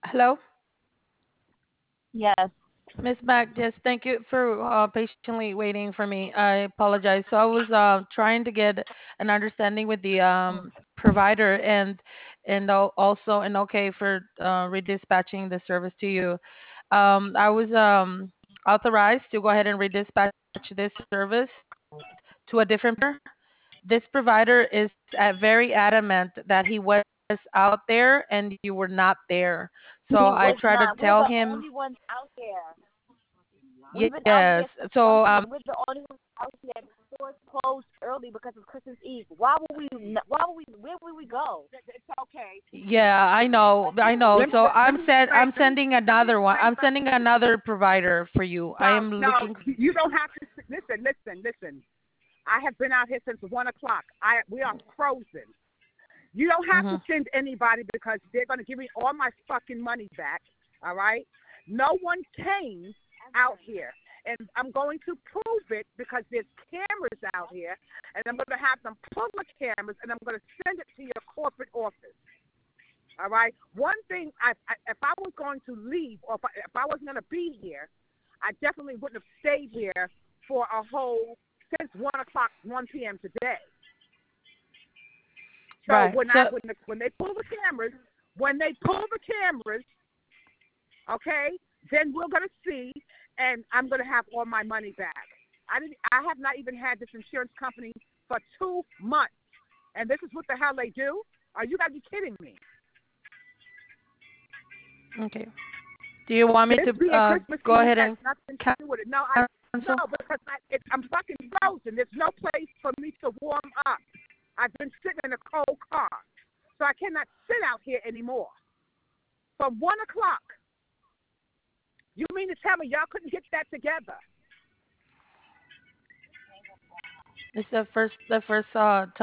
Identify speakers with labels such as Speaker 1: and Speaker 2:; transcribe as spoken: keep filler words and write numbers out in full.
Speaker 1: Hello,
Speaker 2: Yes.
Speaker 1: Miss Mac. Yes, thank you for uh, patiently waiting for me. I apologize. So I was uh, trying to get an understanding with the um, provider and and al- also and okay for uh, redispatching the service to you. Um, I was um, authorized to go ahead and redispatch this service to a different provider. This provider is uh, very adamant that he was out there and you were not there. So
Speaker 2: He
Speaker 1: I
Speaker 2: was
Speaker 1: tried to
Speaker 2: not. We're
Speaker 1: tell
Speaker 2: the
Speaker 1: him,
Speaker 2: only ones out there. We've been out here
Speaker 1: yes.
Speaker 2: since one
Speaker 1: So
Speaker 2: p
Speaker 1: um,
Speaker 2: m. We're the only ones out here. The stores closed early because of Christmas Eve. Why would we? n- Why would we? Where would we go? It's okay.
Speaker 1: yeah, I know,
Speaker 2: Like,
Speaker 1: I
Speaker 2: where would
Speaker 1: know.
Speaker 2: we
Speaker 3: Let me
Speaker 1: So
Speaker 2: go?
Speaker 3: let, let
Speaker 1: I'm
Speaker 3: me
Speaker 1: set.
Speaker 3: explain.
Speaker 1: I'm
Speaker 3: Let me
Speaker 1: sending
Speaker 3: let me
Speaker 1: another one.
Speaker 3: explain
Speaker 1: I'm
Speaker 3: something
Speaker 1: sending
Speaker 3: to you.
Speaker 1: another provider for you. I
Speaker 3: No,
Speaker 1: am
Speaker 3: no,
Speaker 1: looking.
Speaker 3: you don't have to listen. Listen, listen. I have been out here since one o'clock. I we are frozen. You don't have to
Speaker 1: Hmm.
Speaker 3: send anybody because they're going to give me all my fucking money back. All right? No one came out here. And I'm going to prove it because there's cameras out here. And I'm going to have them pull the cameras and I'm going to send it to your corporate office. All right? One thing, I, I, if I was going to leave or if I, if I wasn't going to be here, I definitely wouldn't have stayed here for a whole, since one o'clock, one p.m. today. So
Speaker 1: Right.
Speaker 3: when I
Speaker 1: So
Speaker 3: when the, when they pull the cameras, when they pull the cameras, okay, then we're gonna see, and I'm gonna have all my money back. I didn't. I have not even had this insurance company for two months, and this is what the hell they do? Are you gotta be kidding me?
Speaker 1: okay. Do you want me
Speaker 3: This
Speaker 1: to
Speaker 3: being
Speaker 1: uh,
Speaker 3: Christmas
Speaker 1: go
Speaker 3: Eve
Speaker 1: ahead
Speaker 3: has
Speaker 1: and
Speaker 3: nothing to do with it. No, I no
Speaker 1: cancel?
Speaker 3: because I, it, I'm fucking frozen. There's no place for me to warm up. I've been sitting in a cold car, so I cannot sit out here anymore. From one o'clock. You mean to tell me y'all couldn't get that together?
Speaker 1: It's the first the first uh